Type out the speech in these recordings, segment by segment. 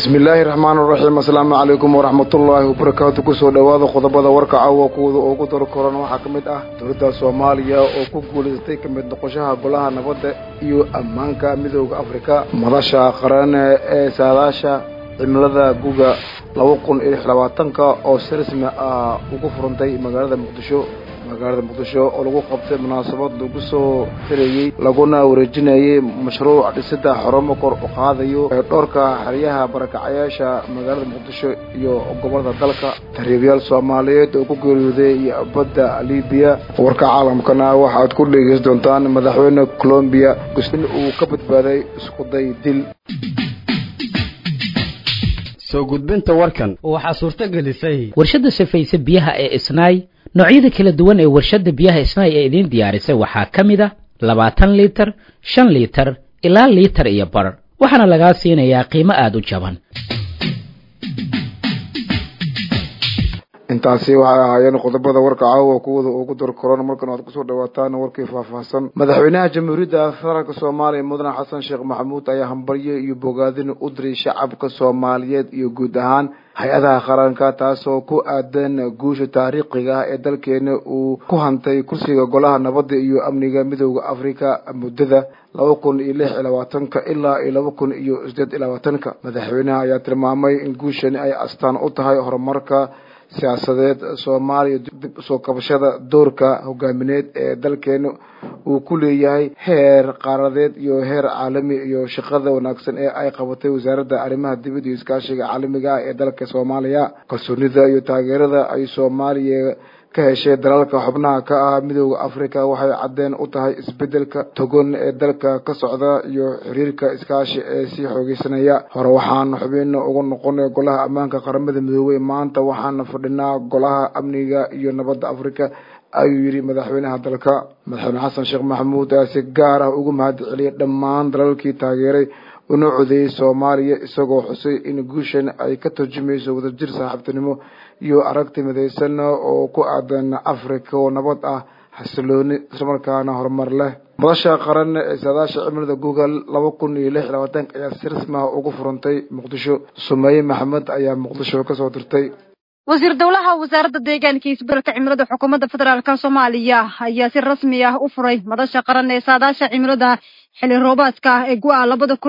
بسم الله الرحمن الرحيم السلام عليكم ورحمة الله وبركاته كسو دواada qodobada warka caawa kuwada ugu dar koran waxa kamid ah dowladda Soomaaliya oo ku guuleystay kamid noqoshaha golaha nabadda iyo ammaanka midowga Afrika madasha qaran ee saadaasha cimilada guga 2020 oo si rasmi ah ugu furantay magaalada Muqdisho oo lagu qabtay munaasabad lagu soo xireeyay laguna wareejinayay mashruuc dhisida xarumo kor u qaadayo dhowrka xariyaha barakacayaasha magaalada Muqdisho iyo gobolada dalka tariibyal Soomaaliyeed oo ku geeriyooday badda Liibiya warka caalamkana waxa aad ku dhageysan doontaan madaxweynaha Colombia in uu ka badbaaday isku day dil soo gudbinta warkan waxa suurta gelisay warshada safaysa biyaha ee Isnaay noocyada kala duwan ee warshada biyaha Isnaay ee idin diyaarisay waxa kamid ah 20 litir 5 litir ilaa litir iyo bar waxaana laga siinayaa qiimo aad u jaban intaasi waxa ahaayeen qodobada warka caawa kuwada ugu dar koran markan aad ku soo dhawaataan warkii faahfaahsan madaxweynaha jamhuuriyadda federaalka Soomaaliya Mudane Xasan Sheekh Maxamuud ayaa hambalyo iyo bogaadin u diray shacabka Soomaaliyeed iyo guud ahaan hay'adaha qaranka taasoo ku aadan guusha taariikhiga ah ee dalkeena uu ku hantay kursiga golaha nabadda iyo amniga midowga Afrika muddada 2026 ilaa 2028 madaxweynaha ayaa tilmaamay in guushani ay astaan u tahay horumarka siyaasadeed Soomaaliya dib soo kabashada doorka hogaamineed ee dalkeena uu ku leeyahay heer qaaradeed iyo heer caalami iyo shaqada wanaagsan ee ay qabatay wasaaradda arrimaha dibadda iyo iskaashiga caalamiga ah ee dalka Soomaaliya kalsoonida iyo taageerada ay Soomaaliya ka heshay dalalka xubnaha ka ah midowga Afrika waxay cadeen u tahay isbedelka togan ee dalka ka socda iyo xiriirka iskaashi ee si xoogeysanaya hore waxaan xubin ugu noqonay golaha ammaanka qaramada midoobay maanta waxaan fadhinaa golaha amniga iyo nabadda Afrika ayuu yiri madaxweynaha dalka madaxweyne Xasan Sheekh Maxamuud ayaa si gaar ah ugu mahadceliyay dhammaan dalalkii taageeray una codeeyay Soomaaliya isagoo xusay in guushan ay ka tarjumayso wadajir saaxiibtinimo iyo aragti midaysan oo ku aadan Afrika oo nabad ah xasilooni isla markaana horumar leh madasha qaran ee saadaasha cimilada Google 2026 ayaa si rasmi ah ugu furantay Muqdisho Sumaye Maxamed ayaa Muqdisho ka soo dirtay wasiir dawlaha wasaaradda deegaanka iyo isbeddelka cimilada xukuumadda federaalka Soomaaliya ayaa si rasmi ah u furay madasha qaran ee saadaasha cimilada xilli roobaadka ee gu'a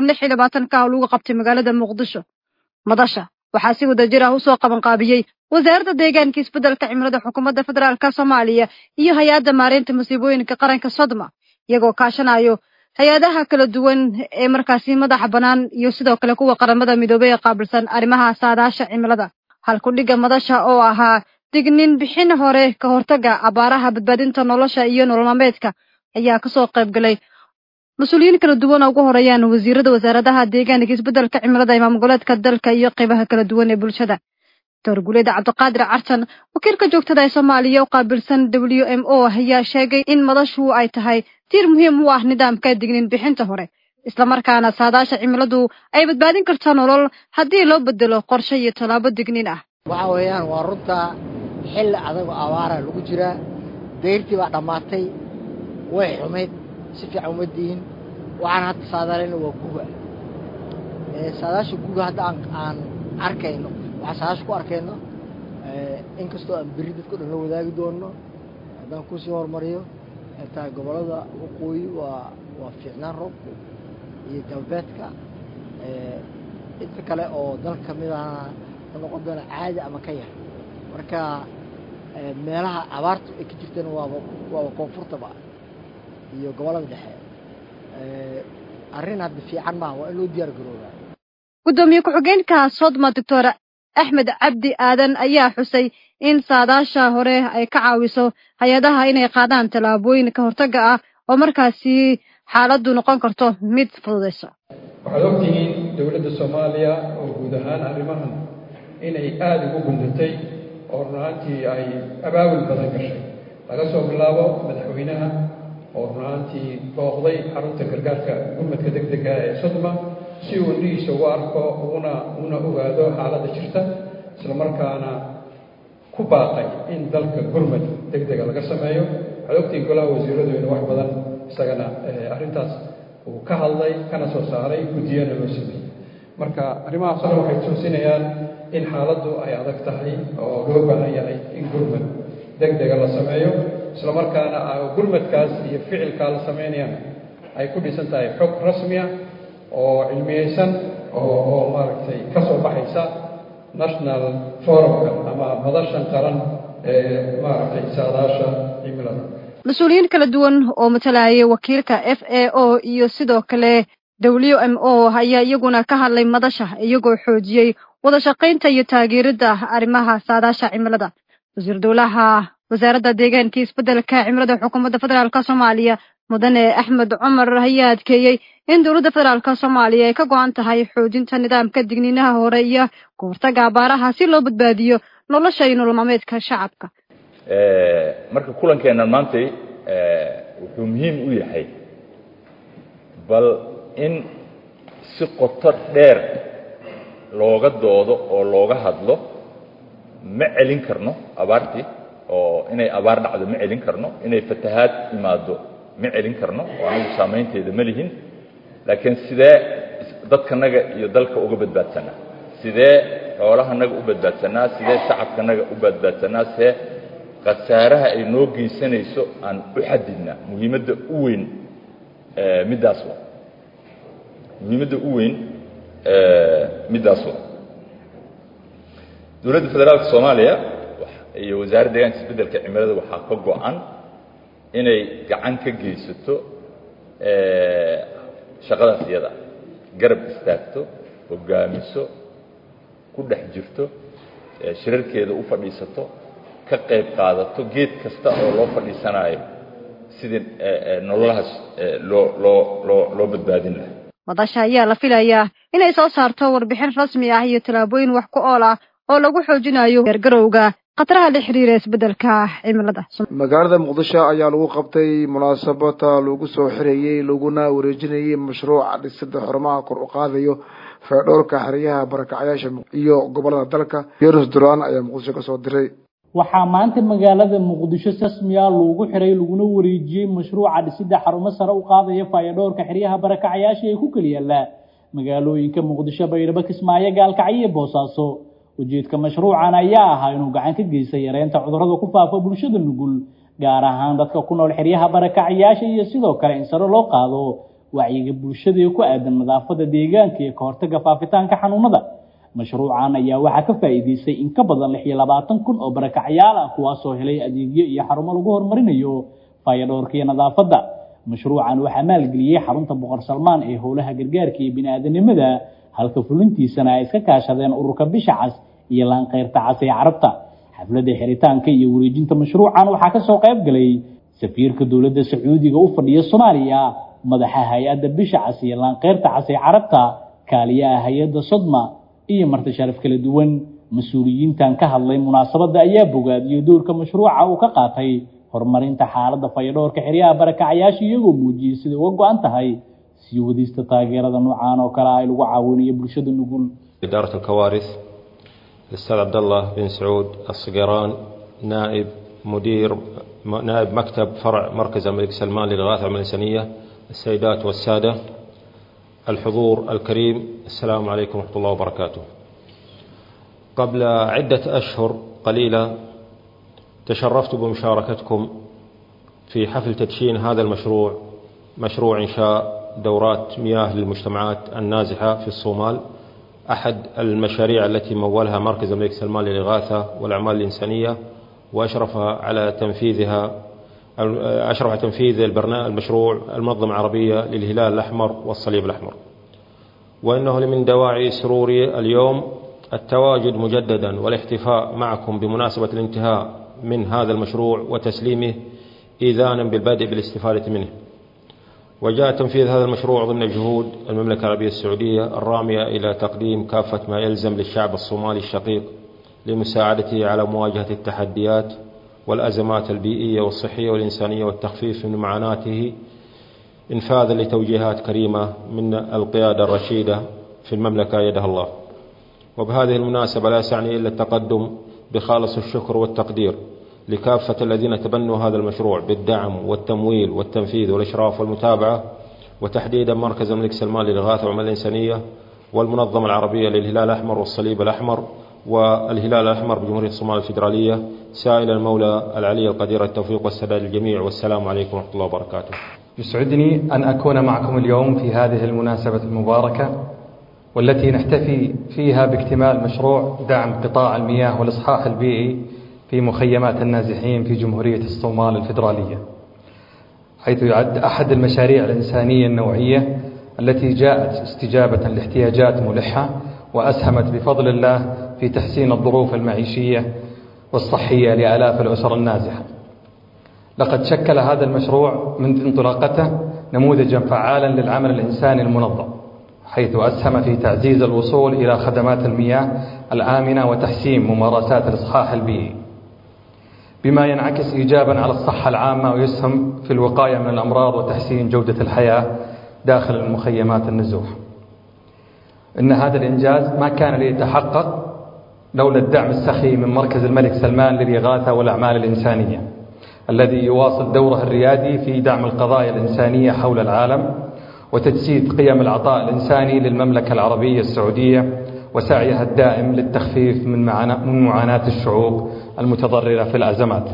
2026 lagu qabtay magaalada Muqdisho madasha waxaa si wadajir ah u soo qaban qaabiyay wasaaradda deegaanka iyo isbeddelka cimilada xukuumadda federaalka Soomaaliya iyo hay'adda maareynta musiibooyinka qaranka Sodma iyagoo kaashanayo hay'adaha kala duwan ee markaasi madaxa banaan iyo sidoo kale kuwa qaramada midoobay ee qaabilsan arrimaha saadaasha cimilada halku dhiga madasha oo ahaa dignin bixin hore ka hortaga abaaraha badbaadinta nolosha iyo nolol maalmeedka ayaa ka soo qayb galay mas'uuliyiin kala duwan oo ugu horeeyaan wasiirada wasaaradaha deegaanka isbeddelka cimilada ee maamulka dalka iyo qaybaha kala duwan ee bulshada Dowladda Cabdiqaadir Cartan wakiilka joogtada ee Soomaaliya oo qaabilsan WMO ayaa sheegay in madashu ay tahay tiir muhiim u ah nidaamka dignin bixinta hore isla markaana saadaasha cimiladu ay badbaadin karto nolol haddii loo bedelo qorshe iyo talaabo dignin ah waxa weeyaan waa runta xil adag oo abaara lagu jira deyrtii baa dhamaatay way xumeed si fiican uma diin waxaan hadda saadaaleyna waa guga saadaasha guga hadda aan arkayno waxaan saadaasha ku arkayno inkastoo aan berri dadku dhan la wadaagi doono haddaan kusii horumariyo intaa gobolada waqooyi waa fiicnaan roobku iyo galbeedka inta kale oo dalka kamid ah noqon doona caadi ama ka yar marka meelaha abaartu ay ka jirtaan waa koonfurtaba iyo gobolada dhexe arrin hadda fiican ma waa in loo diyaar garoobaa gudoomiye ku-xigeenka Sodma Dr. Axmed Cabdi Aadan ayaa xusay in saadaasha hore ay ka caawiso hay'adaha inay qaadaan talaabooyin ka hortaga ah oo markaasi xaaladdu noqon karto mid fududeysa waxaad ogtihiin dowladda Soomaaliya oo guud ahaan arrimahan inay aad ugu gundatay oo runtii ay abaabul badan gashay laga soo bilaabo madaxweynaha oo runtii booqday xarunta gargaarka gurmadka degdega ee Sodma si uu dhiisho u arko una ogaado xaaladda jirta isla markaana ku baaqay in dalka gurmad degdega laga sameeyo waxaad ogtihiin golaha wasiiradu inuu wax badan isagana arrintaas uu ka hadlay kana soo saaray gudiyana loo sameeyay marka arrimahaas oo waxay tusinayaan in xaaladdu ay adag tahay oo loo baahan yahay in gurmad degdega la sameeyo isla markaana gurmadkaas iyo ficilkaa la sameynayana ay ku dhisan tahay xog rasmi ah oo cilmiyeysan oo maaragtay ka soo baxaysa national forumka ama madashan qaran ee maaragtay saadaasha cimilada. mas-uuliyiin kala duwan oo matalaya wakiilka FAO iyo sidoo kale WMO ayaa iyaguna ka hadlay madasha iyagoo xoojiyay wada shaqaynta iyo taageerada arrimaha saadaasha cimilada. wasiir dowlaha wasaaradda deegaanka isbeddelka cimilada xukuumadda federaalka Soomaaliya mudane Axmed Cumar ayaa adkeeyay in dowladda federaalka Soomaaliya ay ka go'an tahay xoojinta nidaamka digniinaha hore iyo ka hortagga abaaraha si loo badbaadiyo nolosha iyo nolol maalmeedka shacabka. marka kulankeena maanta wuxuu muhiim u yahay bal in si qoto dheer looga doodo oo looga hadlo ma celin karno abaartii oo inay abaar dhacdo ma celin karno inay fatahaad imaado ma celin karno oo anagu saameynteeda ma lihin laakiin sidee dadkanaga iyo dalka uga badbaadsanaa sidee xoolahanaga u badbaadsanaa sidee shacabkanaga u badbaadsanaa sidee qasaaraha ay noo geysanayso aan u xadidnaa muhiimadda u weyn midaas waa muhiimadda u weyn midaas waa dowladda federaalka Soomaaliya iyo wasaaradda deegaanka isbeddelka cimilada waxaa ka go'an inay gacan ka geysato shaqadaas iyada garab istaagto hogaamiso ku dhex jirto shirarkeeda u fadhiisato ka qayb qaadato geed kasta oo loo fadhiisanayo sidii nololahaas loo badbaadin lahaa. madasha ayaa la filayaa inay soo saarto warbixin rasmi ah iyo talaabooyin wax ku ool ah oo lagu xoojinayo gargarowga qataraha la xiriira isbeddelka cimilada. magaalada Muqdisho ayaa lagu qabtay munaasabada lagu soo xireeyay laguna wareejinayay mashruuca dhisidda xarumaha kor u qaadayo fayadhowrka xeryaha barakacayaasha iyo gobolada dalka. Yunus Duraan ayaa Muqdisho ka soo diray. waxaa maanta magaalada Muqdisho rasmiga lagu xiray laguna wareejiyay mashruuca dhisidda xarumo sare u qaadaya fayadhowrka xeryaha barakacayaasha ee ku kala yaala magaalooyinka Muqdisho, Baydhabo, Kismaayo, Gaalkacyo iyo Boosaaso. ujeedka mashruucan ayaa ahaa inuu gacan ka geysto yareynta cudurrada ku faafa bulshada nugul gaar ahaan dadka ku nool xeryaha barakacayaasha iyo sidoo kale in sare loo qaado wacyiga bulshada ee ku aadan nadaafadda deegaanka iyo ka hortagga faafitaanka xanuunada. mashruucan ayaa waxaa ka faa'iideystay in ka badan 26,000 oo barakacayaal ah kuwaasoo helay adeegyo iyo xarumo lagu horumarinayo fayadhowrka iyo nadaafadda. mashruucan waxaa maalgeliyay xarunta Boqor Salmaan ee howlaha gargaarka iyo bini'aadanimada halka fulintiisana ay iska kaashadeen ururka Bisha Cas iyo Laanqeyrta Cas ee Carabta. xafladda xiritaanka iyo wareejinta mashruucan waxaa ka soo qayb galay safiirka dowladda Sacuudiga u fadhiya Soomaaliya, madaxa hay'adda Bisha Cas iyo Laanqeyrta Cas ee Carabta, kaaliyaha hay'adda Sodma iyo marti sharaf kala duwan. mas-uuliyiintan ka hadlay munaasabadda ayaa bogaadiyay doorka mashruuca uu ka qaatay horumarinta xaaladda fayadhowrka xeryaha barakacayaasha iyagoo muujiyay sida uga go'an tahay sii wadista taageerada noocaan oo kale ay lagu caawinayo bulshada nugul. إدارة الكوارث الأستاذ عبد الله بن سعود الصقران نائب مكتب فرع مركز الملك سلمان للإغاثة والعمل الإنسانية، السيدات والسادة الحضور الكريم، السلام عليكم ورحمة الله وبركاته. قبل عدة أشهر قليلة تشرفت بمشاركتكم في حفل تدشين هذا المشروع، مشروع إنشاء دورات مياه للمجتمعات النازحة في الصومال، أحد المشاريع التي مولها مركز الملك سلمان للإغاثة والأعمال الإنسانية وأشرف على تنفيذ المشروع المنظمة العربية للهلال الأحمر والصليب الأحمر. وإنه من دواعي سروري اليوم التواجد مجددا والاحتفاء معكم بمناسبة الانتهاء من هذا المشروع وتسليمه إذانا بالبدء بالاستفادة منه. وجاء تنفيذ هذا المشروع ضمن جهود المملكة العربية السعودية الرامية إلى تقديم كافة ما يلزم للشعب الصومالي الشقيق لمساعدته على مواجهة التحديات والأزمات البيئية والصحية والإنسانية والتخفيف من معاناته، إنفاذا لتوجيهات كريمة من القيادة الرشيدة في المملكة يدها الله. وبهذه المناسبة لا يسعني إلا التقدم بخالص الشكر والتقدير لكافة الذين تبنوا هذا المشروع بالدعم والتمويل والتنفيذ والإشراف والمتابعة، وتحديدا مركز الملك سلمان للإغاثة والعمل الإنسانية والمنظمة العربية للهلال الأحمر والصليب الأحمر والهلال الأحمر بجمهورية الصومال الفيدرالية، سائل المولى العلي القدير التوفيق والسداد للجميع، والسلام عليكم ورحمة الله وبركاته. يسعدني أن أكون معكم اليوم في هذه المناسبة المباركة، والتي نحتفي فيها باكتمال مشروع دعم قطاع المياه والإصحاح البيئي في مخيمات النازحين في جمهورية الصومال الفيدرالية، حيث يعد أحد المشاريع الإنسانية النوعية التي جاءت استجابة لاحتياجات ملحة وأسهمت بفضل الله في تحسين الظروف المعيشية والصحية لآلاف الأسر النازحة. لقد شكل هذا المشروع منذ انطلاقته نموذجا فعالا للعمل الإنساني المنظم، حيث أسهم في تعزيز الوصول إلى خدمات المياه الآمنة وتحسين ممارسات الإصحاح البيئي، بما ينعكس إيجابا على الصحة العامة ويسهم في الوقاية من الأمراض وتحسين جودة الحياة داخل المخيمات النزوح. إن هذا الإنجاز ما كان ليتحقق لولا الدعم السخي من مركز الملك سلمان للإغاثة والأعمال الإنسانية، الذي يواصل دوره الريادي في دعم القضايا الإنسانية حول العالم وتجسيد قيم العطاء الإنساني للمملكة العربية السعودية وسعيها الدائم للتخفيف من معاناة الشعوب المتضررة في الأزمات.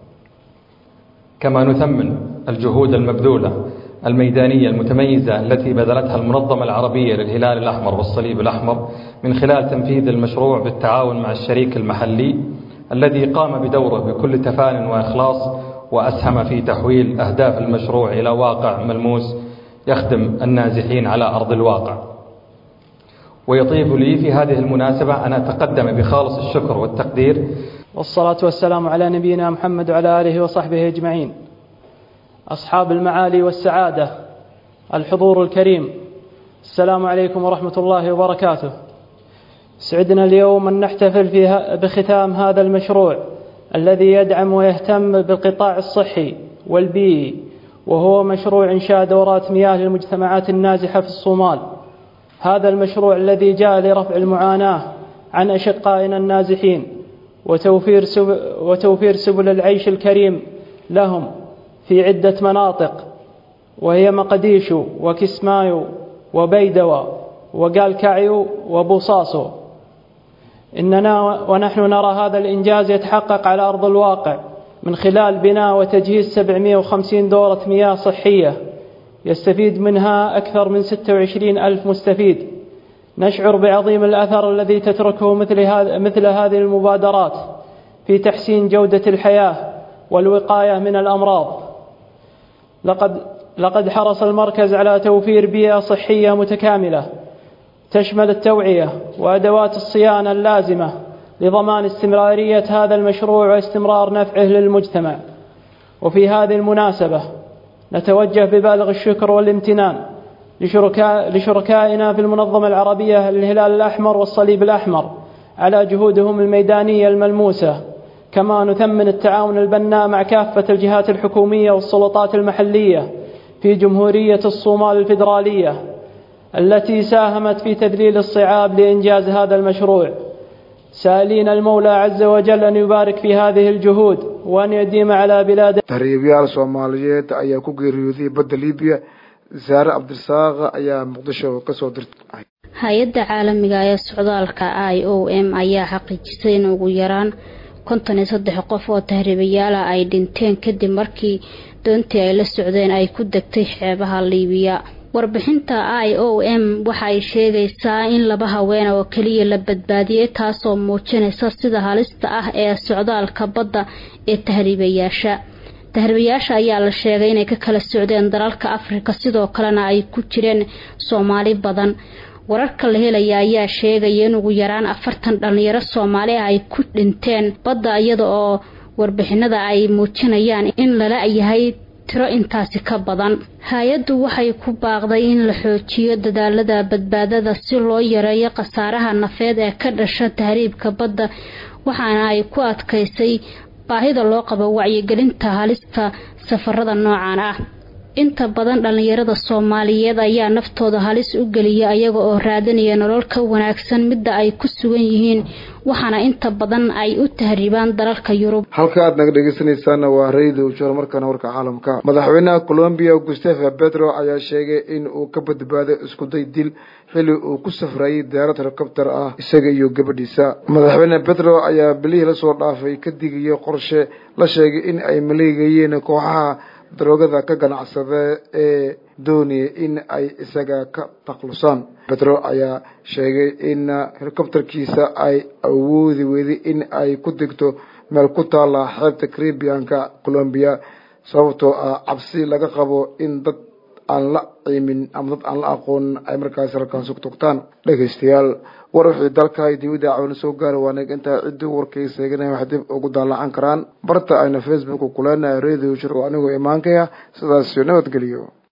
كما نثمن الجهود المبذولة الميدانية المتميزة التي بذلتها المنظمة العربية للهلال الأحمر والصليب الأحمر من خلال تنفيذ المشروع بالتعاون مع الشريك المحلي، الذي قام بدوره بكل تفان وإخلاص وأسهم في تحويل أهداف المشروع إلى واقع ملموس يخدم النازحين على أرض الواقع. ويطيب لي في هذه المناسبة أن أتقدم بخالص الشكر والتقدير والصلاة والسلام على نبينا محمد وعلى آله وصحبه أجمعين. أصحاب المعالي والسعادة، الحضور الكريم، السلام عليكم ورحمة الله وبركاته. سعدنا اليوم أن نحتفل بختام هذا المشروع الذي يدعم ويهتم بالقطاع الصحي والبيئي، وهو مشروع إنشاء دورات مياه للمجتمعات النازحة في الصومال. هذا المشروع الذي جاء لرفع المعاناة عن أشقائنا النازحين وتوفير سبل العيش الكريم لهم في عدة مناطق، وهي مقديشو وكسمايو وبيدوى وقالكعيو وبوصاصو. إننا ونحن نرى هذا الإنجاز يتحقق على أرض الواقع من خلال بناء وتجهيز 750 دورة مياه صحية يستفيد منها أكثر من 26,000 مستفيد. نشعر بعظيم الأثر الذي تتركه مثل هذه المبادرات في تحسين جودة الحياة والوقاية من الأمراض. لقد حرص المركز على توفير بيئة صحية متكاملة تشمل التوعية وأدوات الصيانة اللازمة لضمان استمرارية هذا المشروع واستمرار نفعه للمجتمع. وفي هذه المناسبة نتوجه ببالغ الشكر والامتنان لشركائنا في المنظمة العربية للهلال الأحمر والصليب الأحمر على جهودهم الميدانية الملموسة. كما نثمن التعاون البناء مع كافة الجهات الحكومية والسلطات المحلية في جمهورية الصومال الفيدرالية التي ساهمت في تذليل الصعاب لإنجاز هذا المشروع، سائلين المولى عز وجل أن يبارك في هذه الجهود وأن يديم على بلاد تهريبيال Soomaaliyeed ayaa ku geeriyooday badda Liibiya. Zaare Cabdirasaaq ayaa Muqdisho ka soo dirtay. Hay'adda caalamiga ee socdaalka IOM ayaa xaqiijisay in ugu yaraan 53 qof oo tahriibayaal ay dhinteen kadib markii doontii ay la socdeen ay ku degtay xeebaha Liibiya. warbixinta IOM waxa ay sheegaysaa in 2 haween oo kaliya la badbaadiyay, taasoo muujinaysa sida halista ah ee socdaalka badda ee tahriibayaasha ayaa la sheegay inay ka kala socdeen dalalka Afrika, sidoo kalena ay ku jireen Soomaali badan. wararka la helaya ayaa sheegaya in ugu yaraan 40 dhalinyaro Soomaali ay ku dhinteen badda, iyada oo warbixinada ay muujinayaan in lala yahay tiro intaasi ka badan. hay'addu waxay ku baaqday in la xoojiyo dadaalada badbaadada si loo yareeyo khasaaraha nafeed ee ka dhasha tahriibka badda, waxaana ay ku adkaysay baahida loo qabo wacyigelinta halista safarada noocan ah. inta badan dhalinyarada Soomaaliyeed ayaa naftooda halis u geliya ayaga oo raadinaya nolol ka wanaagsan midda ay ku sugan yihiin waxaana inta badan ay u tahriibaan dalalka Yurub. halka aad naga dhageysanaysaan waa Radio Joor markana warka caalamka. madaxweynaha Colombia Gustavo Petro ayaa sheegay in uu ka badbaaday isku day dil xilli uu ku safrayay diyaarad helicopter ah isaga iyo gabadhiisa. madaxweyne Petro ayaa bilihii la soo dhaafay ka digay qorshe la sheegay in ay maleegayeen kooxaha daroogada ka ganacsada ee doonaya in ay isaga ka taqlusaan. Petro ayaa sheegay in helicopterkiisa ay awoodi weyday in ay ku degto meel ku taala xeebta Caribbean-ka Colombia sababtoo ah cabsi laga qabo in dad aan la ciimin ama dad aan la aqoon ay markaas halkaas ku togtaan. dhageystayaal war wixii dalka ay dibadda caawin soo gaar waanag inta cidii warkaysa eegana wax dib ugu daallacan karaan barta ayna Facebook ku leenahay Radio Joor oo anigu iimaankaya sidaas nabadgeliyo.